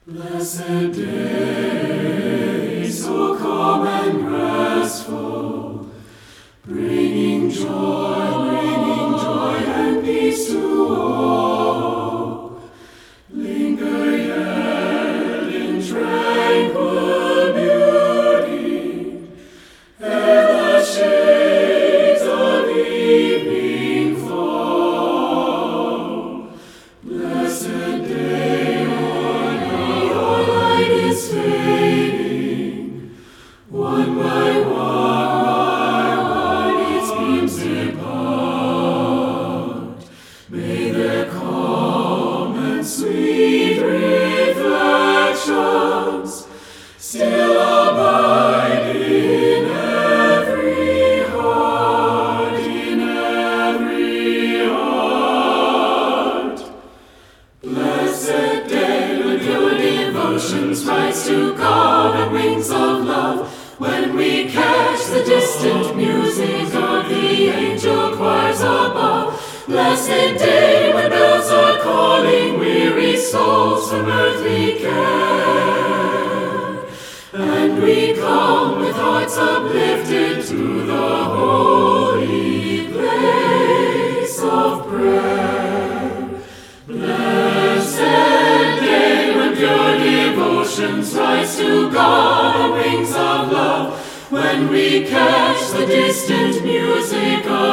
Blessed day, so calm and restful, bringing joy and peace to all. Linger yet in tranquil beauty, ere the shades of evening fall. Blessed day, your light is fading, one by one its beams depart. May their calm and sweet reflections still abide in every heart, in every heart. Blessed day, when pure devotions rise to God on wings of love, when we catch the distant music of the angel choirs above. Blessed day, when bells are calling weary souls from earthly care, and we come with hearts uplifted to the holy place of prayer. Blessed day, when pure devotions rise to God on wings of love, when we catch the distant music of